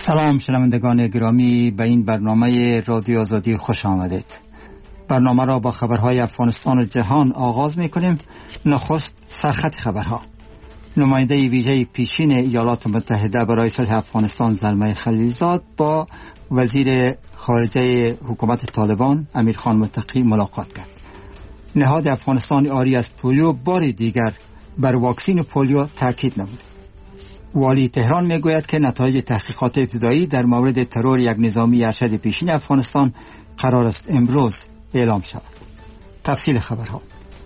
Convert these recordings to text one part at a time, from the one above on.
سلام شنوندگان گرامی، به این برنامه رادیو آزادی خوش آمدید. برنامه را با خبرهای افغانستان و جهان آغاز می‌کنیم. نخست سرخط خبرها. نماینده ویژه پیشین ایالات متحده برای صلح افغانستان زلمه خلیلزاد با وزیر خارجه حکومت طالبان امیرخان متقی ملاقات کرد. نهاد افغانستان عاری از پولیو بار دیگر بر واکسین پولیو تاکید نمود. والی تهران میگوید که نتایج تحقیقات ابتدایی در مورد ترور یک نظامی ارشد پیشین افغانستان قرار است امروز اعلام شود. تفصیل خبرها.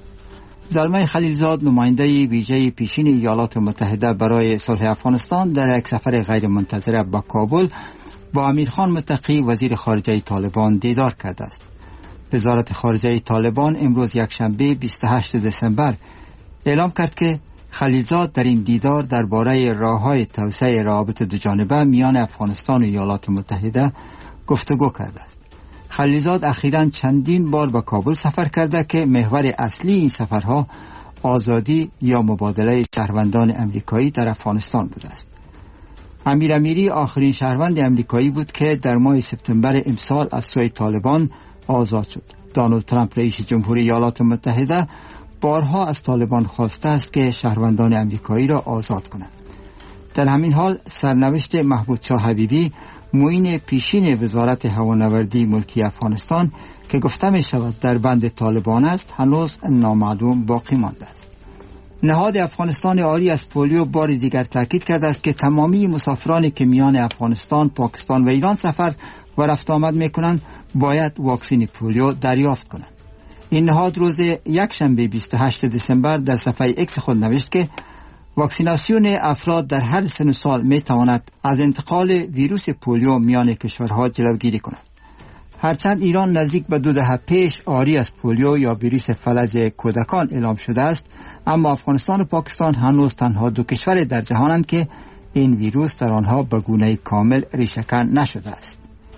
زلمه خلیلزاد نماینده ویژه پیشین ایالات متحده برای صلح افغانستان در یک سفر غیر منتظره به کابل با امیرخان متقی وزیر خارجه طالبان دیدار کرده است. وزارت خارجه طالبان امروز یکشنبه 28 دسامبر اعلام کرد که خلیلزاد در این دیدار درباره راه‌های توسعه روابط دوجانبه میان افغانستان و ایالات متحده گفتگو کرده است. خلیلزاد اخیراً چندین بار به کابل سفر کرده که محور اصلی این سفرها آزادی یا مبادله شهروندان امریکایی در افغانستان بوده است. امیر امیری آخرین شهروند امریکایی بود که در ماه سپتامبر امسال از سوی طالبان آزاد شد. دونالد ترامپ رئیس جمهوری ایالات متحده بارها از طالبان خواسته است که شهروندان امریکایی را آزاد کنند. در همین حال سرنوشت محمود شاه حبیبی معین پیشین وزارت هوانوردی ملکی افغانستان که گفته می شود در بند طالبان است هنوز نامعلوم باقی مانده است. نهاد افغانستان عاری از پولیو بار دیگر تاکید کرده است که تمامی مسافرانی که میان افغانستان، پاکستان و ایران سفر و رفت آمد می کنند باید واکسین پولیو دریافت کنند. این نهاد روز یکشنبه 28 دسامبر در صفحه اکس خود نوشت که واکسیناسیون افراد در هر سن و سال می تواند از انتقال ویروس پولیو میان کشورها جلوگیری کند. هرچند ایران نزدیک به 2 دهه پیش عاری از پولیو یا ویروس فلج کودکان اعلام شده است، اما افغانستان و پاکستان هنوز تنها 2 کشور در جهانند که این ویروس در آنها به گونه کامل ریشه‌کن نشده است.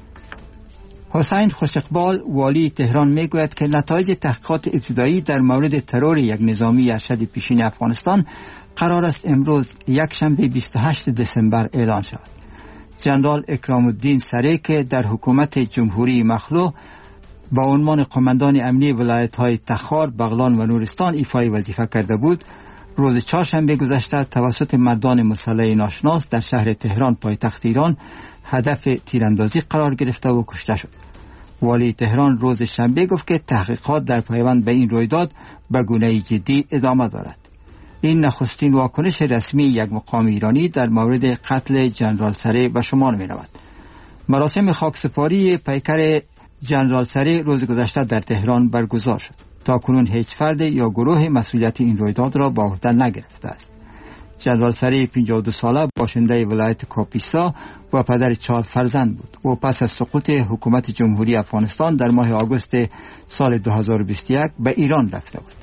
حسین خوشاقبال والی تهران میگوید که نتایج تحقیقات ابتدایی در مورد ترور یک نظامی ارشد پیشین افغانستان قرار است امروز یکشنبه 28 دسامبر اعلان شود. جنرال اکرام الدین سره که در حکومت جمهوری مخلوع با عنوان قماندان امنی ولایت‌های تخار، بغلان و نورستان ایفای وظیفه کرده بود، روز چهارشنبه گذشته توسط مردان مسلح ناشناس در شهر تهران پایتخت ایران هدف تیراندازی قرار گرفته و کشته شد. والی تهران روز شنبه گفت که تحقیقات در پیوند به این رویداد به گونه جدی ادامه دارد. این نخستین واکنش رسمی یک مقام ایرانی در مورد قتل جنرال سره به شمار می رود. مراسم خاکسپاری پیکر جنرال سره روز گذشته در تهران برگزار شد. تا کنون هیچ فرد یا گروه مسئولیت این رویداد را به عهده نگرفته است. جنرال سره 52 ساله باشنده ولایت کاپیسا و پدر 4 فرزند بود. او پس از سقوط حکومت جمهوری افغانستان در ماه آگوست سال 2021 به ایران رفته بود.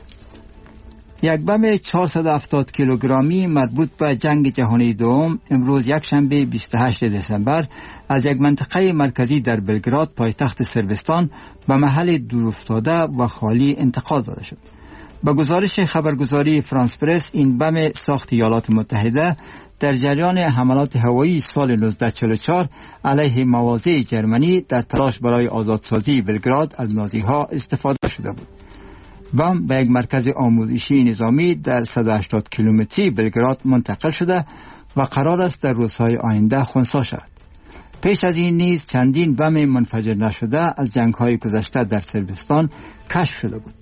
یک بم 470 کیلوگرمی مربوط به جنگ جهانی دوم امروز یکشنبه 28 دسامبر از یک منطقه مرکزی در بلگراد پایتخت صربستان به محل دورافتاده و خالی انتقال داده شد. با گزارش خبرگزاری فرانس پرس این بم ساخت ایالات متحده در جریان حملات هوایی سال 1944 علیه مواضع جرمنی در تلاش برای آزادسازی بلگراد از نازیها استفاده شده بود. بم به یک مرکز آموزشی نظامی در 180 کیلومتری بلگراد منتقل شده و قرار است در روزهای آینده خنثی شود. پیش از این نیز چندین بم منفجر نشده از جنگ‌های گذشته در صربستان کشف شده بود.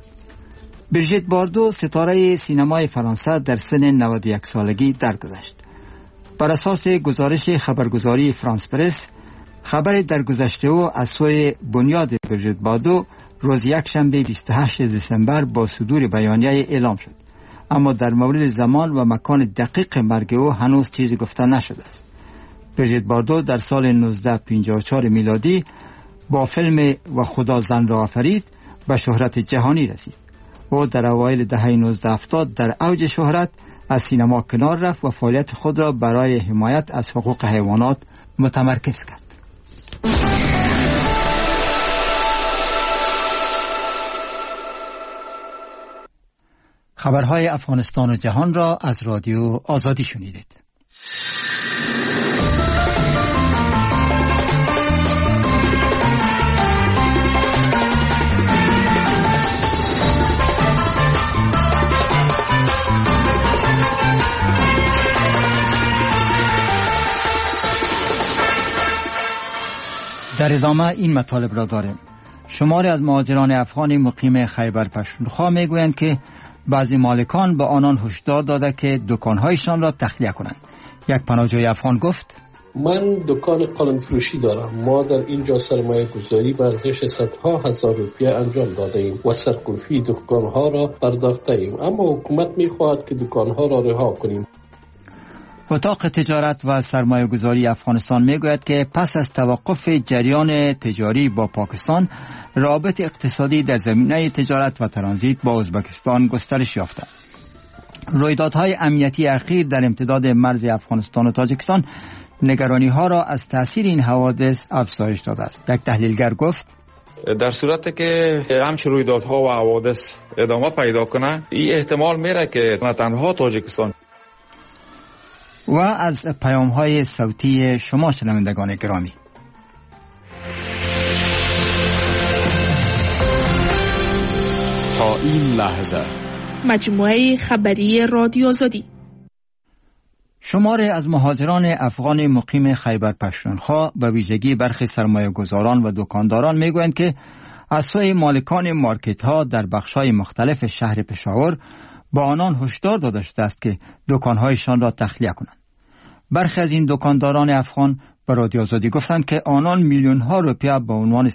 بریژیت باردو ستاره سینمای فرانسه در سن 91 سالگی درگذشت. بر اساس گزارش خبرگزاری فرانس پرس، خبر درگذشته او از سوی بنیاد بریژیت باردو روز یکشنبه 28 دسامبر با صدور بیانیه اعلام شد، اما در مورد زمان و مکان دقیق مرگ او هنوز چیزی گفته نشده است. بریژیت باردو در سال 1954 میلادی با فیلم و خدا زن را آفرید به شهرت جهانی رسید. او در اوایل دهه 1970 در اوج شهرت از سینما کنار رفت و فعالیت خود را برای حمایت از حقوق حیوانات متمرکز کرد. خبرهای افغانستان و جهان را از رادیو آزادی شنیدید. در ادامه این مطالب را داریم. شماری از مهاجران افغان مقیم خیبر پختونخوا میگویند که بعضی مالکان به آنان هشدار داده که دکانهایشان را تخلیه کنند. یک پناهجوی افغان گفت: من دکان قلم فروشی دارم. ما در اینجا سرمایه گذاری به ارزش صدها هزار روپیه انجام داده ایم و سرقلفی دکانها را پرداخته ایم، اما حکومت میخواهد که دکانها را رها کنیم. اتاق تجارت و سرمایه گذاری افغانستان میگوید که پس از توقف جریان تجاری با پاکستان، روابط اقتصادی در زمینه تجارت و ترانزیت با ازبکستان گسترش یافته. رویدادهای امنیتی اخیر در امتداد مرز افغانستان و تاجیکستان نگرانی ها را از تاثیر این حوادث افزایش داده است. یک تحلیلگر گفت: در صورتی که همچین رویدادها و حوادث ادامه پیدا کنه، این احتمال میره که نه تنها تاجیکستان و از پیام های صوتی شما شنوندگان گرامی. تا این لحظه مجموعه خبری رادیو آزادی. شماری از مهاجران افغان مقیم خیبر پختونخوا به ویژگی برخی سرمایه گذاران و دکانداران میگویند که از سوی مالکان مارکت ها در بخش‌های مختلف شهر پشاور با آنان هشدار داده شده است که دکانهایشان را تخلیه کنند. برخی از این دکانداران افغان به رادیو آزادی گفتند که آنان میلیون ها روپیه به عنوان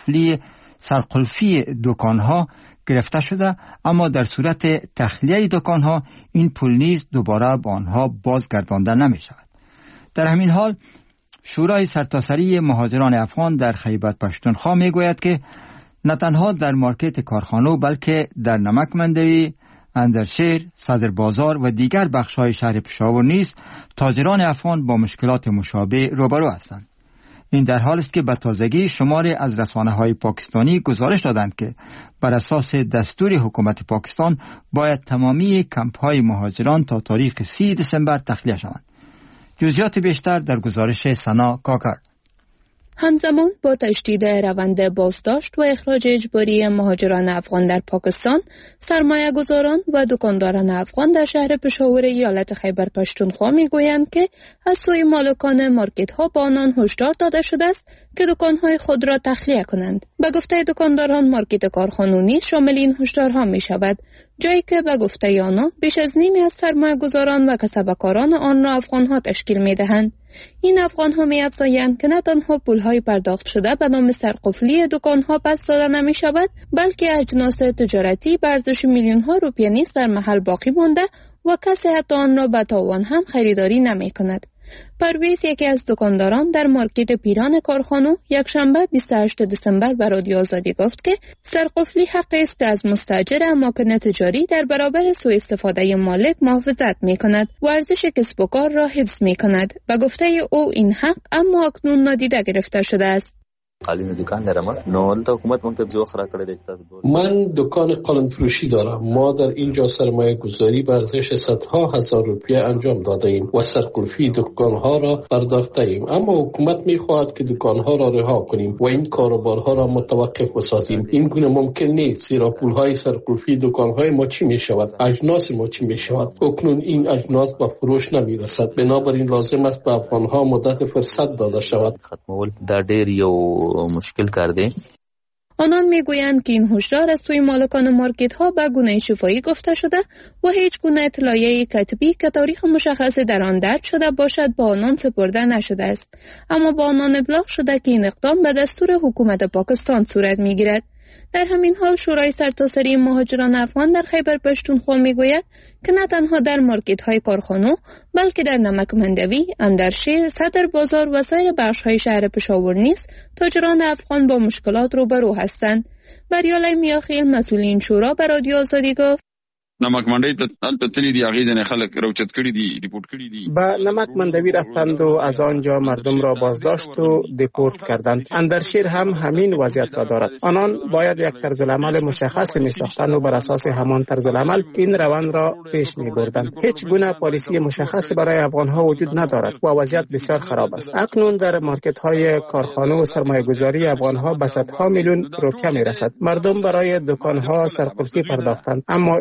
سرقلفی دکانها گرفته شده، اما در صورت تخلیه دکانها این پول نیز دوباره به آنها بازگردانده نمی شود. در همین حال شورای سرتاسری مهاجران افغان در خیبر پختونخوا می گوید که نه تنها در مارکت کارخانه بلکه در نمک مندوی، اندرشیر، صدر بازار و دیگر بخش‌های شهر پشاور نیز تاجران افغان با مشکلات مشابه روبرو هستند. این در حالی است که به تازگی شماری از رسانه‌های پاکستانی گزارش دادند که بر اساس دستور حکومت پاکستان باید تمامی کمپ‌های مهاجران تا تاریخ 30 دسامبر تخلیه شوند. جزئیات بیشتر در گزارش سنا کاکر. همزمان با تشدید روند بازداشت و اخراج اجباری مهاجران افغان در پاکستان، سرمایه گذاران و دکانداران افغان در شهر پشاور ایالت خیبر پختونخوا میگویند که از سوی مالکان مارکت ها با آنان هشدار داده شده است که دکانهای خود را تخلیه کنند. به گفته دکانداران، مارکت کارخانونی شامل این هشدارها می شود، جایی که به گفته آنها بیش از نیمی از سرمایه گذاران و کسبکاران آن را افغان ها تشکیل می دهند. این افغان ها می افزایند که نه تنها پولهای پرداخت شده به نام سرقفلی دکانها پس داده نمی شود، بلکه اجناس تجارتی به ارزش میلیون ها روپیه نیز در محل باقی مانده و کسی حتی آن را به تاوان هم خریداری نمی کند. پرویز، یکی از دکانداران در مارکت پیران کارخانه، یکشنبه 28 دسامبر به رادیو آزادی گفت که سرقفلی حق است از مستاجر اماکن تجاری در برابر سوء استفاده مالک محافظت می کند و ارزش کسب و کار را حفظ می کند. به گفته او این حق اما اکنون نادیده گرفته شده است. من دکان قلم فروشی دارم. ما در اینجا سرمایه گذاری به ارزش صدها هزار روپیه انجام داده ایم و سرقلفی دکانها را پرداخته ایم، اما حکومت میخواهد که دکانها را رها کنیم و این کاروبارها را متوقف بسازیم. این گونه ممکن نیست، زیرا پولهای سرقلفی دکانهای ما چی می شود؟ اجناس ما چی می شود؟ اکنون این اجناس به فروش نمی رسد. بنابراین لازم است به افغانها مدت فرصت داده شود. مشکل کرده. آنان میگویند که این هشدار از سوی مالکان مارکت ها به گونه شفاهی گفته شده و هیچ گونه اطلاعیه کتبی که تاریخ مشخص در آن درج شده باشد با آنان سپرده نشده است، اما با آنان ابلاغ شده که این اقدام به دستور حکومت پاکستان صورت میگیرد. در همین حال شورای سرتاسری مهاجران افغان در خیبر پختونخوا میگوید که نه تنها در مارکت های کارخانه بلکه در نمک مندوی، اندرشیر، صدر بازار و سایر بخش های شهر پشاور نیز تاجران افغان با مشکلات روبرو هستند. بریالای میاخیل، مسئول این شورا، به رادیو آزادی گفت: نمک مندوی ته تللی دی هغې نه خلک روچت کړي دي، ریپورت کړي دي. به نمک مندوی رفتند و از آنجا مردم را بازداشت و دیپورت کردند. اندرشیر هم همین وضعیت را دارد. آنان باید یک طرز العمل مشخص می ساختند و بر اساس همان طرز العمل این روند را پیش می بردند. هیچ گونه پالیسی مشخص برای افغان ها وجود ندارد و وضعیت بسیار خراب است. اکنون در مارکت های کارخانه و سرمایه گذاری افغان ها به صدها میلیون روپیه می رسد. مردم برای دکان ها سرقلفی پرداختند، اما این موضوع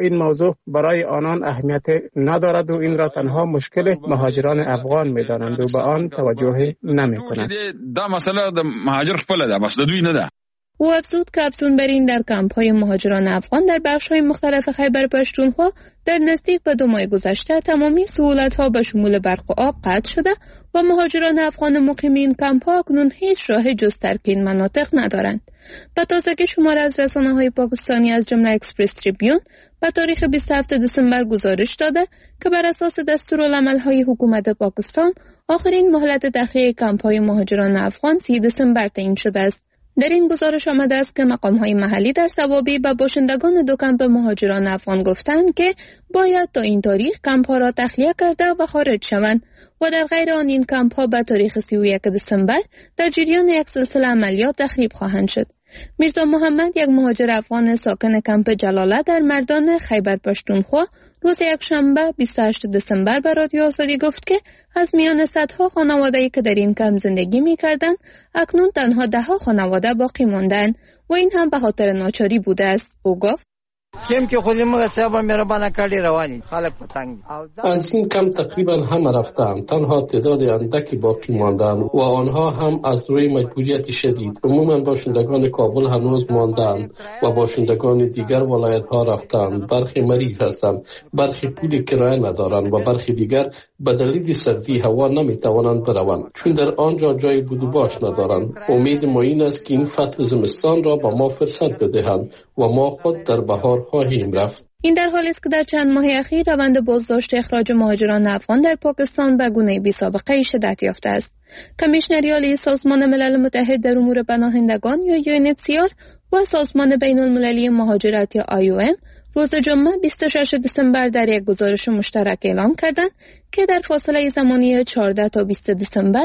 توجه برای آنان اهمیت ندارد و این را تنها مشکل مهاجران افغان می‌دانند و به آن توجه نمی‌کنند. دا مسئله د مهاجر خپل ده، بس د دوی نه ده. او افزود که افزونبرین در کمپ‌های مهاجران افغان در بخش‌های مختلف خیبر پشتونخوا در نزدیک به 2 ماه گذشته تمامی سهولت‌ها به شمول برق و آب قطع شده و مهاجران افغان مقیم این کمپ‌ها اکنون هیچ راه جز ترک این مناطق ندارند. به تازگی شماره از رسانه‌های پاکستانی از جمله اکسپرس تریبیون به تاریخ 27 دسامبر گزارش داده که بر اساس دستورالعمل‌های حکومت پاکستان آخرین مهلت تخلیه کمپ‌های مهاجران افغان 30 دسامبر تعیین شده است. در این گزارش آمده است که مقام‌های محلی در ثوابی به باشندگان 2 کمپ مهاجران افغان گفتند که باید تا این تاریخ کمپ‌ها را تخلیه کرده و خارج شوند و در غیر آن این کمپ‌ها به تاریخ 31 دسامبر در جریان یک سلسله عملیات تخریب خواهند شد. میرزا محمد، یک مهاجر افغان ساکن کمپ جلاله در مردان خیبر پشتونخوا، روز یکشنبه 28 دسامبر به رادیو آزادی گفت که از میان صدها خانواده‌ای که در این کمپ زندگی می‌کردند، اکنون تنها 10 خانواده باقی ماندند و این هم به خاطر ناچاری بوده است. او گفت کم که خودی مغصب مهربانه کردی روانی خالق پتنگ از این کم تقریبا همه رفتند، تنها تعداد اندکی باقی ماندند و آنها هم از روی مجبوریت شدید. عموما باشندگان کابل هنوز ماندند و باشندگان دیگر ولایت ها رفتند. برخی مریض هستند، برخی پول کرایه ندارند و برخی دیگر به دلیل سردی هوا نمیتوانند بروند چون در آنجا جای بود و باش ندارند. امید ما این است که این فصل زمستان را به ما فرصت بدهند و ما خود در بهار خواهیم رفت. این در حالی است که در چند ماه اخیر روند بازداشت اخراج مهاجران افغان در پاکستان به گونه بی سابقه شدت یافته است. کمیشنری عالی سازمان ملل متحد در امور پناهندگان یا UNHCR و سازمان بین المللی مهاجرت یا IOM روز جمعه 26 دسامبر در یک گزارش مشترک اعلام کردند که در فاصله زمانی 14 تا 20 دسامبر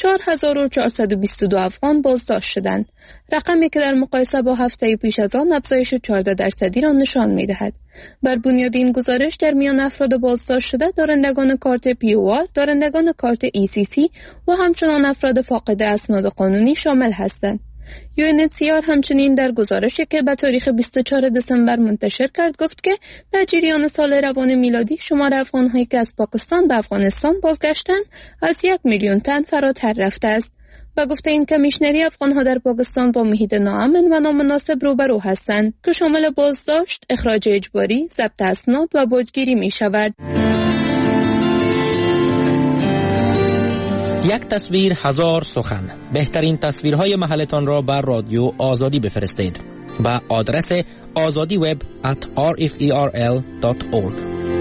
4422 افغان بازداشت شدند. رقمی که در مقایسه با هفته پیش از آن افزایش 14% را نشان می‌دهد. بر بنیاد این گزارش در میان افراد بازداشت شده دارندگان کارت POR، دارندگان کارت ECC و همچنان افراد فاقد اسناد قانونی شامل هستند. UNHCR همچنین در گزارشی که به تاریخ 24 دسامبر منتشر کرد گفت که در جریان سال روان میلادی شمار افغان‌هایی که از پاکستان به افغانستان بازگشتند از 1 میلیون تن فراتر رفته است. با گفته این کمیشنری، افغان‌ها در پاکستان با محیط ناامن و نامناسب روبرو هستند که شامل بازداشت، اخراج اجباری، ضبط اسناد و باجگیری می‌شود. یک تصویر هزار سخن. بهترین تصویرهای محلتان را بر رادیو آزادی بفرستید به آدرس azadiweb@rferl.org.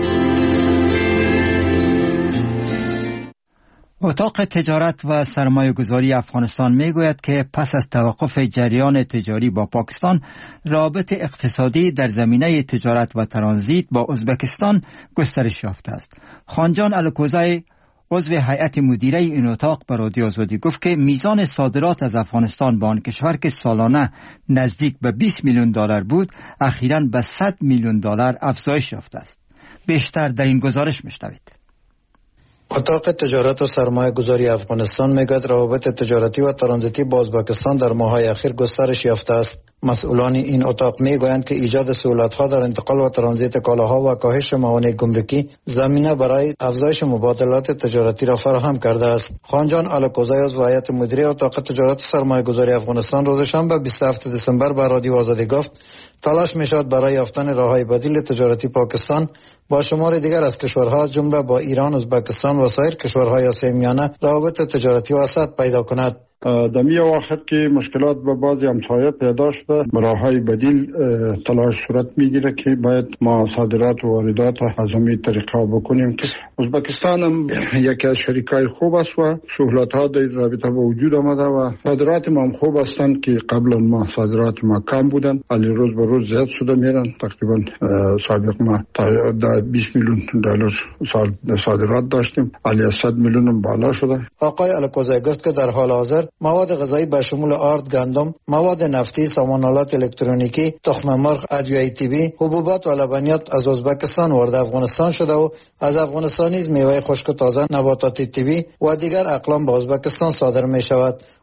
اتاق تجارت و سرمایه گذاری افغانستان می گوید که پس از توقف جریان تجاری با پاکستان، رابط اقتصادی در زمینه تجارت و ترانزیت با ازبکستان گسترش یافته است. خانجان الکوزای، عضو هیئت مدیره این اتاق، به رادیو آزادی گفت که میزان صادرات از افغانستان به آن کشور که سالانه نزدیک به 20 میلیون دلار بود، اخیراً به 100 میلیون دلار افزایش یافته است. بیشتر در این گزارش میشنوید. اتاق تجارت و سرمایه گذاری افغانستان میگوید روابط تجارتی و ترانزیتی با ازبکستان در ماه‌های اخیر گسترش یافته است. مسئولان این اتاق میگویند که ایجاد سهولت‌ها در انتقال و ترانزیت کالاها و کاهش موانع گمرکی زمینه برای افزایش مبادلات تجارتی را فراهم کرده است. خانجان الکوزای از هیئت مدیره اتاق تجارت و سرمایه گذاری افغانستان روز شنبه 27 دسامبر به رادیو آزادی گفت تلاش می‌شود برای یافتن راه‌های بدیل تجارتی پاکستان با شمار دیگر از کشورها جمله با ایران، ازبکستان و سایر کشورهای آسیای میانه روابط تجارتی وسعت پیدا کند. در می وقت که مشکلات به بعضی همسایه پیدا شده، راه‌های بدیل تلاش صورت میگیره که باید ما صادرات و واردات از همین طریقه بکنیم که ازبکستان هم یکی از شریکای خوب است و سهولت‌ها در رابطه با وجود آمده و صادرات ما هم خوب هستند که قبلا ما صادرات ما کم بودن، ولی روز به روز زیاد شده میرن. تقریبا سابق ما تا 20 میلیون دلار صادرات داشتیم، ولی 100 میلیون بالا شده. آقای الکوزای گفت که در حال حاضر مواد غذایی به شمول آرد، گندم، مواد نفتی، سامانالات الکترونیکی، تخم مرغ، ادویه طبی، حبوبات و لبنیات از ازبکستان وارد افغانستان شده و از افغانستان نیز میوه خشک و تازه، نباتات طبی و دیگر اقلام به ازبکستان صادر می شود.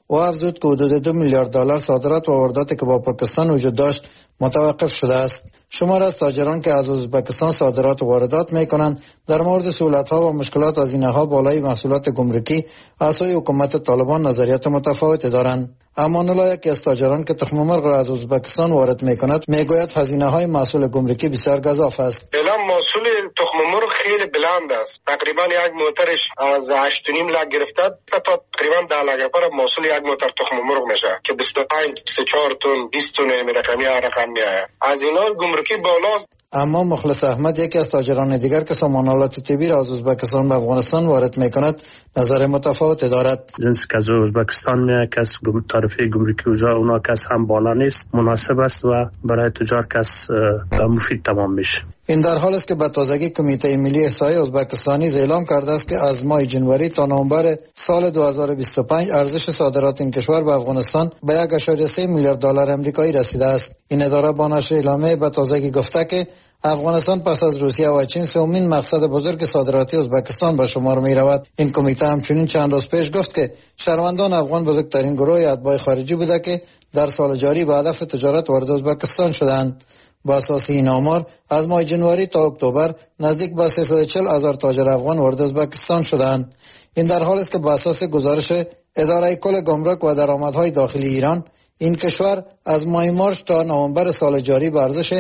و افزود که حدود 2 میلیارد دلار صادرات و وارداتی که با پاکستان وجود داشت متوقف شده است. شمار از تاجران که از ازبکستان صادرات و واردات میکنند در مورد سهولت‌ها و مشکلات هزینه‌ها بالای محصولات گمرکی از سوی حکومت طالبان نظریات متفاوتی دارند. امان الله یکی از تاجران که تخم مرغ را از ازبکستان وارد میکند میگوید هزینه‌های محصول گمرکی بسیار گزاف است. فعلا محصول تخم مرغ خیلی بلند است. تقریبا یک موترش از 8.5 لک گرفته تا تقریبا 10 لک پر محصول یک موتر تخم مرغ میشه که 25 4 تن 20 تن رقم میآید. از اینا گمرکی بالاست. اما مخلص احمد یکی از تاجران دیگر که سامانالات طبی را از ازبکستان به افغانستان وارد میکند نظر متفاوت دارد. جنس که از ازبکستان میاد که از تعرفه گمرکی اونا که هم بالا نیست، مناسب است و برای تجار کس مفید تمام میشه. این در حال است که به تازگی کمیته ملی احصایی ازبکستانی اعلام کرده است که از ماه جنوری تا نوامبر سال 2025 ارزش صادرات این کشور به افغانستان به 1.3 میلیارد دلار آمریکایی رسیده است. این اداره با نشر اعلامیه به تازگی گفته که افغانستان پس از روسیه و چین سومین مقصد بزرگ صادراتی ازبکستان به شمار می رود. این کمیته همچنین چند روز پیش گفت که شهروندان افغان بزرگترین گروه اتباع خارجی بوده که در سال جاری به هدف تجارت وارد ازبکستان شدند. با اساس این آمار از ماه جنوری تا اکتبر نزدیک به 340,000 تاجر افغان وارد ازبکستان شدند. این در حالی است که با اساس گزارش اداره کل گمرک و درآمدهای داخلی ایران این کشور از ماه مارس تا نوامبر سال جاری به ارزش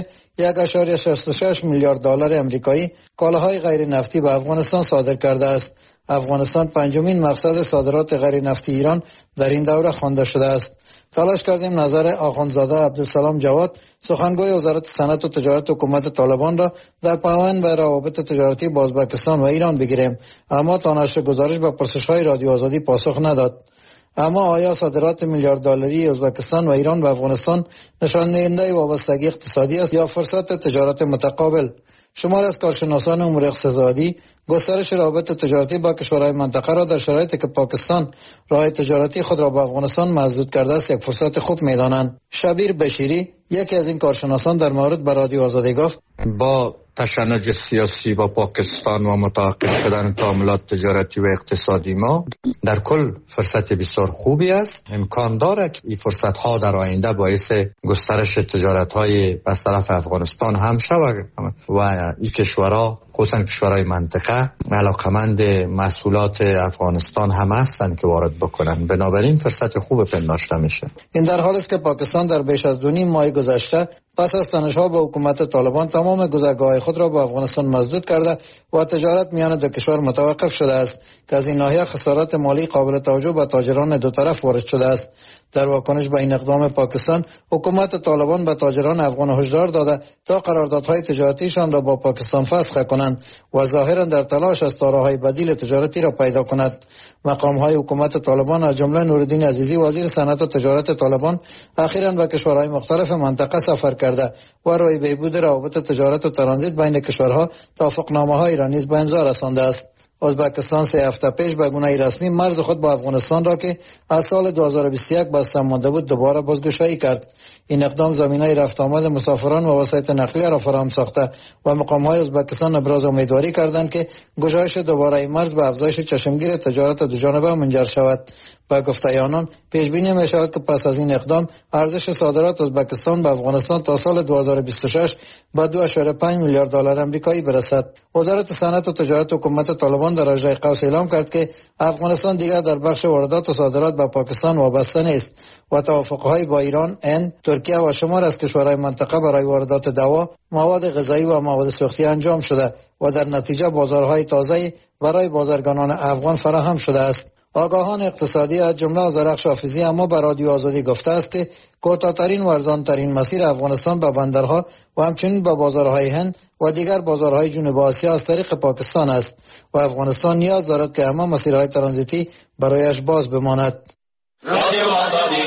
1.66 میلیارد دلار آمریکایی کالاهای غیر نفتی به افغانستان صادر کرده است. افغانستان پنجمین مقصد صادرات غیر نفتی ایران در این دوره خوانده شده است. تلاش کردیم نظر آخوندزاده عبدالسلام جواد سخنگوی وزارت صنعت و تجارت حکومت طالبان را در پیوند به روابط تجارتی با ازبکستان و ایران بگیریم، اما تا نشر گزارش به پرسش‌های رادیو آزادی پاسخ نداد. اما آیا صادرات میلیارد دلاری ازبکستان و ایران به افغانستان نشان دهنده وابستگی اقتصادی است یا فرصت تجارت متقابل؟ شمار از کارشناسان امور اقتصادی گسترش روابط تجارتی با کشورهای منطقه را در شرایطی که پاکستان راه تجارتی خود را با افغانستان مسدود کرده است یک فرصت خوب می‌دانند. شبیر بشیری یکی از این کارشناسان در مورد به رادیو آزادی گفت: با تشنج سیاسی با پاکستان و متوقف شدن تعاملات تجارتی و اقتصادی ما در کل فرصت بسیار خوبی است. امکان دارد که این فرصت ها در آینده باعث گسترش تجارت های از طرف افغانستان هم شود و این کشورها خصوصا کشورهای منطقه علاقمند محصولات افغانستان هم هستند که وارد بکنن، بنابراین فرصت خوب پنداشته میشه. این در حالی است که پاکستان در بیش از 2.5 ماه گذشته پس از تنش‌ها با حکومت طالبان تمام گذرگاه‌های خود را با افغانستان مسدود کرده و تجارت میان دو کشور متوقف شده است که از این ناحیه خسارات مالی قابل توجه به تاجران دو طرف وارد شده است. در واکنش به این اقدام پاکستان، حکومت طالبان به تاجران افغان هشدار داده تا قراردادهای تجارتیشان را با پاکستان فسخ کنند و ظاهرا در تلاش است تا راه‌های بدیل تجارتی را پیدا کند. مقام‌های حکومت طالبان از جمله نورالدین عزیزی وزیر صنعت و تجارت طالبان اخیراً به کشورهای مختلف منطقه سفر کرده و روی بهبود روابط تجارت و ترانزیت بین کشورها توافقنامه‌هایی را نیز به امضا رسانده است. ازبکستان 3 هفته پیش به گونه رسمی مرز خود با افغانستان را که از سال 2021 بسته مانده بود دوباره بازگشایی کرد. این اقدام زمینه رفت آمد مسافران و وسایط نقلیه را فراهم ساخته و مقام‌های ازبکستان ابراز امیدواری کردند که گشایش دوباره این مرز به افزایش چشمگیر تجارت دوجانبه منجر شود. با گفته آنان پیش بینی می شود که پس از این اقدام ارزش صادرات ازبکستان به افغانستان تا سال 2026 به 2.5 میلیارد دلار آمریکایی برسد. وزارت صنعت و تجارت حکومت طالبان در اجرای قوس اعلام کرد که افغانستان دیگر در بخش واردات و صادرات به پاکستان وابسته نیست و توافق‌های با ایران، هند، ترکیه و شمار از کشورهای منطقه برای واردات دوا، مواد غذایی و مواد سوختی انجام شده و در نتیجه بازارهای تازه‌ای برای بازرگانان افغان فراهم شده است. آگاهان اقتصادی از جمله آذرخش حافظی اما به رادیو آزادی گفته است که کوتاه‌ترین و ارزان‌ترین مسیر افغانستان به بندرها و همچنین به بازارهای هند و دیگر بازارهای جنوب آسیا از طریق پاکستان است و افغانستان نیاز دارد که همه مسیرهای ترانزیتی برایش باز بماند. رادیو آزادی.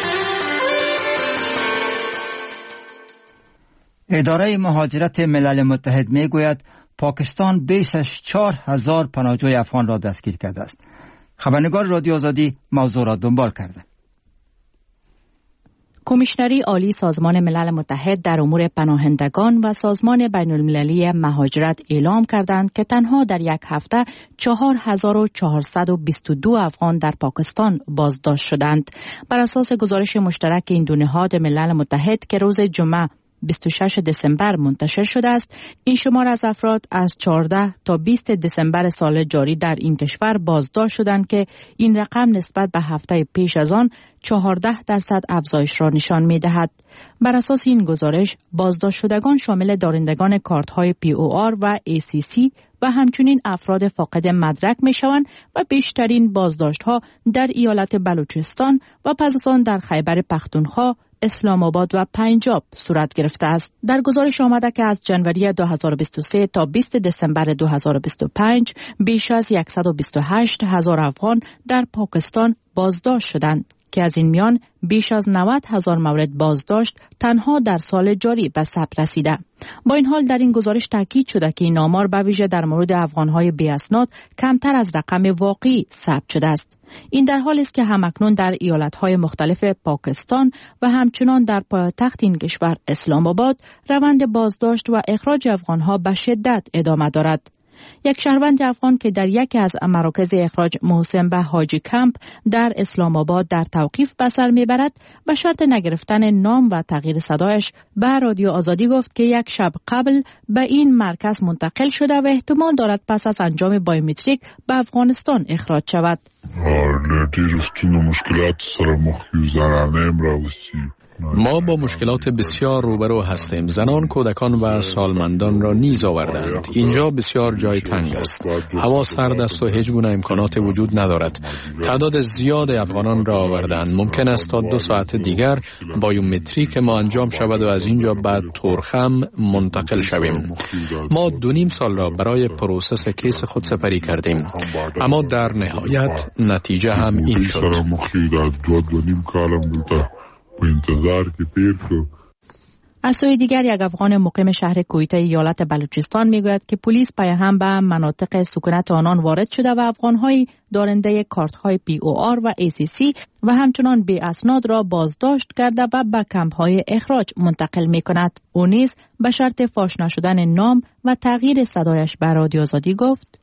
اداره مهاجرت ملل متحد میگوید پاکستان بیش از 4,000 پناهجوی افغان را دستگیر کرده است. خبرنگار رادیو آزادی موضوع را دنبال کرده. کمیشنری عالی سازمان ملل متحد در امور پناهندگان و سازمان بین المللی مهاجرت اعلام کردند که تنها در یک هفته 4422 افغان در پاکستان بازداشت شدند. بر اساس گزارش مشترک این دو نهاد ملل متحد که روز جمعه 26 دسامبر منتشر شده است، این شمار از افراد از 14 تا 20 دسامبر سال جاری در این کشور بازداشت شدند که این رقم نسبت به هفته پیش از آن 14% افزایش را نشان می دهد. بر اساس این گزارش بازداشت شدگان شامل دارندگان کارت‌های POR و ACC و همچنین افراد فاقد مدرک می شوند و بیشترین بازداشت‌ها در ایالت بلوچستان و پس از آن در خیبر پختونخوا، اسلام آباد و پنجاب صورت گرفته است. در گزارش آمده که از جنوری 2023 تا 20 دسامبر 2025 بیش از 128,000 افغان در پاکستان بازداشت شدند که از این میان بیش از 90,000 مورد بازداشت تنها در سال جاری به ثبت رسیده. با این حال در این گزارش تاکید شده که این آمار به ویژه در مورد افغان‌های بی اسناد کمتر از رقم واقعی ثبت شده است. این در حالی است که همکنون در ایالت‌های مختلف پاکستان و همچنان در پایتخت این کشور اسلام آباد روند بازداشت و اخراج افغان‌ها به شدت ادامه دارد. یک شهروند افغان که در یکی از مراکز اخراج محسن به حاجی کمپ در اسلام آباد در توقیف به سر میبرد به شرط نگرفتن نام و تغییر صدایش به رادیو آزادی گفت که یک شب قبل به این مرکز منتقل شده و احتمال دارد پس از انجام بایومتریک به افغانستان اخراج شود. ما با مشکلات بسیار روبرو هستیم. زنان، کودکان و سالمندان را نیز آوردند. اینجا بسیار جای تنگ است. هوا سرد است و هیچ گونه امکانات وجود ندارد. تعداد زیاد افغانان را آوردند. ممکن است تا 2 ساعت دیگر بایومتریک ما انجام شود و از اینجا بعد تورخم منتقل شویم. ما 2.5 سال را برای پروسس کیس خود سپری کردیم، اما در نهایت نتیجه هم این شد. از سوی دیگر یک افغان مقیم شهر کویته ایالت بلوچستان میگوید که پلیس پیهم به مناطق سکونت آنان وارد شده و افغان‌های دارنده کارت‌های POR و ACC و همچنان بی اسناد را بازداشت کرده و به کمپ‌های اخراج منتقل می‌کند. او نیز به شرط فاش نشدن نام و تغییر صدایش به رادیو آزادی گفت: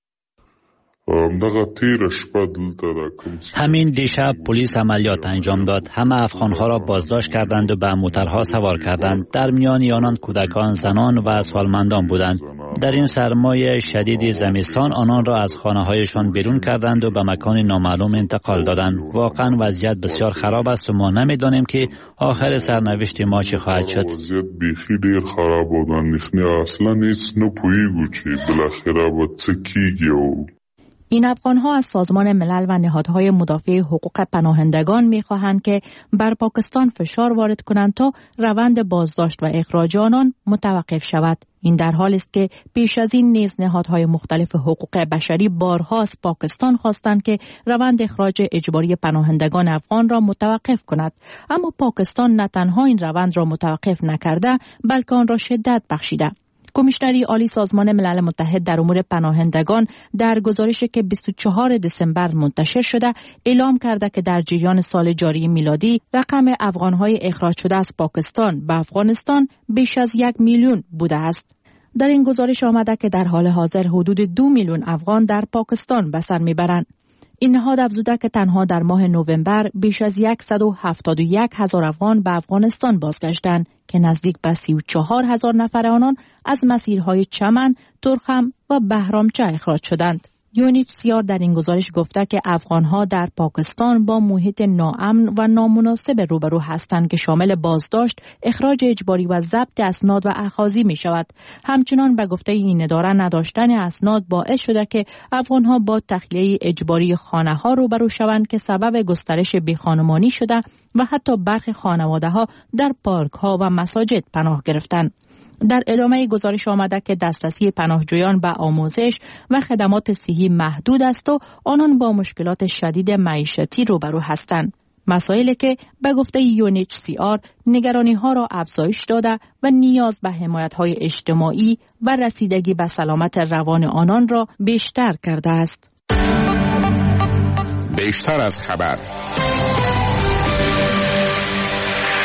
همین دیشب پلیس عملیات انجام داد. همه افغانها را بازداشت کردند و به موترها سوار کردند. در میان آنان کودکان، زنان و سالمندان بودند. در این سرمای شدید زمستان آنان را از خانه‌هایشان بیرون کردند و به مکان نامعلوم انتقال دادند. واقعا وضعیت بسیار خراب است و ما نمی‌دانیم که آخر سرنوشت ما چه خواهد شد. وضعیت بیخی ډیر خراب و اصلا هیڅ نه پوهیږو چې بالاخره به څه کیږي. این افغان‌ها از سازمان ملل و نهادهای مدافع حقوق پناهندگان می‌خواهند که بر پاکستان فشار وارد کنند تا روند بازداشت و اخراج آنان متوقف شود. این در حالی است که پیش از این نیز نهادهای مختلف حقوق بشری بارها از پاکستان خواستند که روند اخراج اجباری پناهندگان افغان را متوقف کند، اما پاکستان نه تنها این روند را متوقف نکرده بلکه آن را شدت بخشیده. کمیشنری عالی سازمان ملل متحد در امور پناهندگان در گزارشی که 24 دسامبر منتشر شده اعلام کرده که در جریان سال جاری میلادی رقم افغان‌های اخراج شده از پاکستان به افغانستان بیش از 1 میلیون بوده است. در این گزارش آمده که در حال حاضر حدود 2 میلیون افغان در پاکستان به سر میبرند. این نهاد افزوده که تنها در ماه نوامبر بیش از 171,000 افغان به افغانستان بازگشتند که نزدیک به 34,000 نفر آنان از مسیرهای چمن، ترخم و بهرامچه اخراج شدند. UNHCR در این گزارش گفته که افغانها در پاکستان با محیط ناامن و نامناسب روبرو هستند که شامل بازداشت، اخراج اجباری و ضبط اسناد و اخاذی می شود. همچنان به گفته این اداره نداشتن اسناد باعث شده که افغانها با تخلیه اجباری خانه ها روبرو شوند که سبب گسترش بیخانمانی شده و حتی برخی خانواده ها در پارک ها و مساجد پناه گرفتند. در ادامه گزارش آمده که دسترسی پناهجویان به آموزش و خدمات صحی محدود است و آنان با مشکلات شدید معیشتی روبرو هستند. مسائلی که به گفته UNHCR نگرانی ها را افزایش داده و نیاز به حمایت های اجتماعی و رسیدگی به سلامت روان آنان را بیشتر کرده است. بیشتر از خبر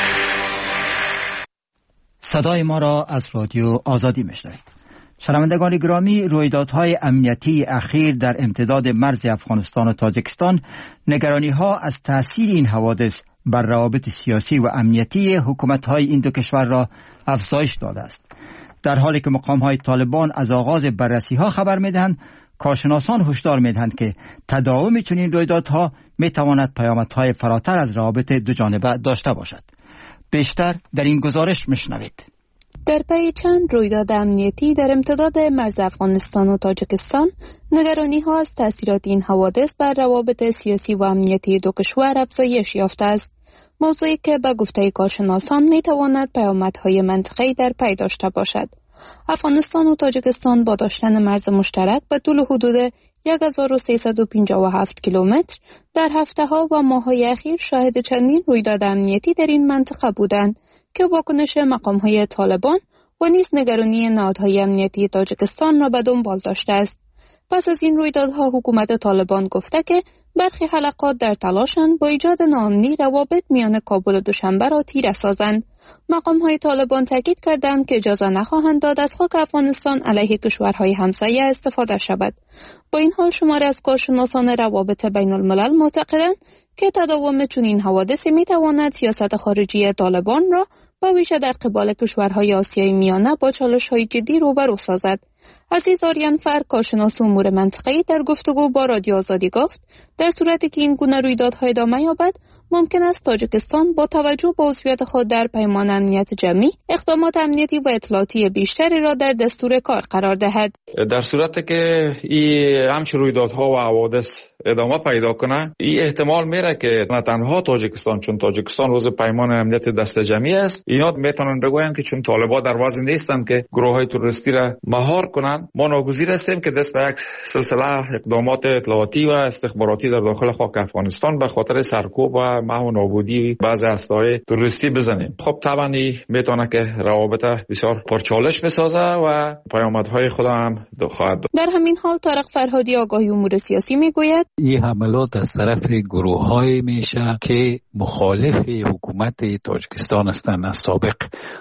صدای ما را از رادیو آزادی میشنوید. شنوندگان گرامی، رویدادهای امنیتی اخیر در امتداد مرز افغانستان و تاجیکستان نگرانی‌ها از تأثیر این حوادث بر روابط سیاسی و امنیتی حکومت‌های این دو کشور را افزایش داده است. در حالی که مقام‌های طالبان از آغاز بررسی‌ها خبر می‌دهند، کارشناسان هشدار می‌دهند که تداوم چنین رویدادها می‌تواند پیامدهای فراتر از روابط دو جانبه داشته باشد. بیشتر در این گزارش می‌شنوید. در پی چند رویداد امنیتی در امتداد مرز افغانستان و تاجیکستان، نگرانی‌ها از تأثیرات این حوادث بر روابط سیاسی و امنیتی دو کشور افزایش یافته است. موضوعی که به گفته کارشناسان می‌تواند پیامدهای منطقه‌ای در پی داشته باشد. افغانستان و تاجیکستان با داشتن مرز مشترک به طول حدود 1357 کیلومتر در هفته‌ها و ماه‌های اخیر شاهد چندین رویداد امنیتی در این منطقه بودند که واکنش مقام‌های طالبان و نیز نگرانی نهادهای امنیتی تاجیکستان را به دنبال داشته است. پس از این رویدادها حکومت طالبان گفته که برخی حلقات در تلاشند با ایجاد ناامنی روابط میان کابل و دوشنبه را تیره سازند. مقام‌های طالبان تاکید کردند که اجازه نخواهند داد از خاک افغانستان علیه کشورهای همسایه استفاده شود. با این حال شماری از کارشناسان روابط بین الملل معتقدند که تداوم چنین حوادثی می‌تواند سیاست خارجی طالبان را با ویژه در قبال کشورهای آسیای میانه با چالش‌های جدی روبرو سازد. عزیز آریانفر، کارشناس امور منطقه‌ای، در گفتگو با رادیو آزادی گفت در صورتی که این گونه رویدادها ادامه یابد، ممکن است تاجیکستان با توجه به عضویت خود در پیمان امنیت جمعی اقدامات امنیتی و اطلاعاتی بیشتری را در دستور کار قرار دهد. در صورتی که این همچین رویدادها و حوادث ادامه پیدا کنه، این احتمال میره که نه تنها تاجیکستان، چون تاجیکستان عضو پیمان امنیت دست جمعی است، اینا میتونن بگوین که چون طالبان در وضع نیستند که گروه‌های تروریستی را مهار کنند، ما ناگزیر هستیم که دست به یک سلسله اقدامات اطلاعاتی و استخباراتی در داخل خاک افغانستان به خاطر سرکوب و محو و نابودی بعضی اسلحه‌های تروریستی بزنیم. خب طبعا میتونه که روابط بسیار پرچالش بسازه و پیامدهای خود هم خواهد داشت. در همین حال طارق فرهادی، آگاهی امور سیاسی، میگوید این حملات از طرف گروه‌های میشه که مخالف حکومت تاجیکستان هستند از سابق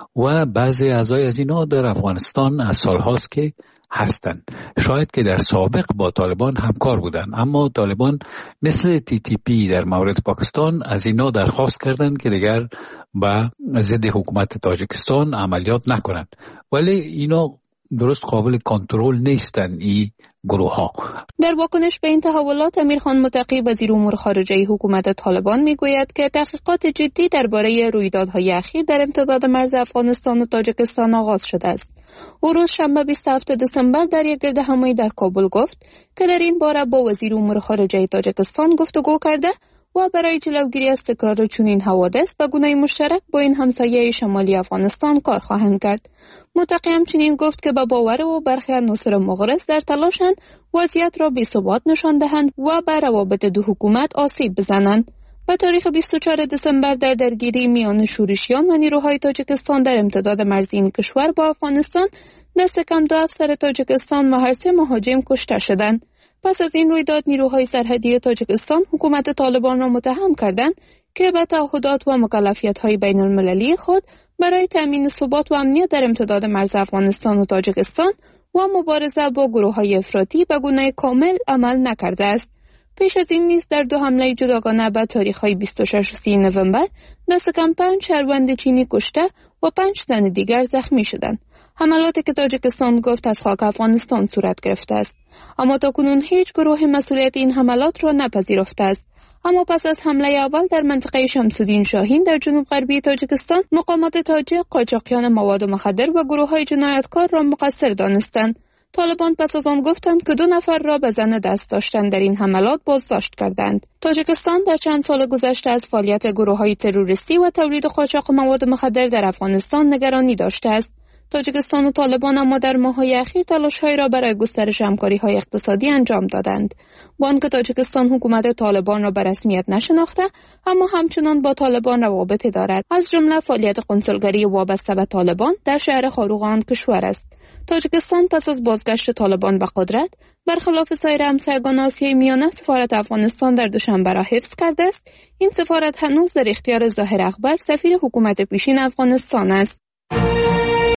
و بعضی اعضای از اینا در افغانستان از سالهاست که هستند. شاید که در سابق با طالبان همکار بودند، اما طالبان مثل TTP در مورد پاکستان از اینا درخواست کردند که دیگر به ضد حکومت تاجیکستان عملیات نکنند، ولی اینا درست قابل کنترل نیستن این گروه ها. در واکنش به این تحولات، امیرخان متقی، وزیر امور خارجه حکومت طالبان، میگوید که تحقیقات جدی درباره رویدادهای اخیر در امتداد مرز افغانستان و تاجیکستان آغاز شده است. او روز شنبه 27 دسامبر در یک گردهمایی در کابل گفت که در این باره با وزیر امور خارجه تاجیکستان گفتگو کرده و برای جلوگیری از تکرار چنین حوادث به گونه مشترک با این همسایه شمالی افغانستان کار خواهند کرد. متقی همچنین گفت که به باور او برخی عناصر مغرض در تلاشند وضعیت را بی‌ثبات نشان دهند و به روابط دو حکومت آسیب بزنند. به تاریخ 24 دسامبر در درگیری میان شورشیان و نیروهای تاجیکستان در امتداد مرزی این کشور با افغانستان، دست کم 2 افسر تاجیکستان و هر 3 مهاجم کشته شدند. پس از این رویداد، نیروهای سرحدی تاجیکستان حکومت طالبان را متهم کردند که به تعهدات و مکلفیت‌های بین المللی خود برای تأمین ثبات و امنیت در امتداد مرز افغانستان و تاجیکستان و مبارزه با گروه‌های افراطی به گونه کامل عمل نکرده است. پیش از این نیز در 2 حمله جداگانه به تاریخ‌های 26 و 30 نوامبر دست کم 5 شهروند چینی کشته و 5 تن دیگر زخمی شدند. حملاتی که تاجیکستان گفت از خاک افغانستان صورت گرفته است، اما تاکنون هیچ گروه مسئولیت این حملات را نپذیرفته است. اما پس از حمله اول در منطقه شمس‌الدین شاهین در جنوب غربی تاجیکستان، مقامات تاجیک قاچاقیان مواد مخدر و گروه‌های جنایتکار را مقصر دانستند. طالبان پس از آن گفتند که 2 نفر را به زن دست داشتن در این حملات بازداشت کردند. تاجیکستان در چند سال گذشته از فعالیت گروه‌های تروریستی و تولید قاچاق مواد مخدر در افغانستان نگرانی داشته است. تاجیکستان و طالبان اما در ماه‌های اخیر تلاش‌هایی را برای گسترش همکاری‌های اقتصادی انجام دادند. با آنکه تاجیکستان حکومت طالبان را به رسمیت نشناخته، اما همچنان با طالبان روابطی دارد، از جمله فعالیت کنسولگری وابسته به طالبان در شهر خاروغ آن کشور است. تاجیکستان پس از بازگشت طالبان به قدرت، برخلاف سایر همسایگان آسیای میانه، سفارت افغانستان در دوشنبه را حفظ کرده است. این سفارت هنوز در اختیار ظاهر اکبر، سفیر حکومت پیشین افغانستان است.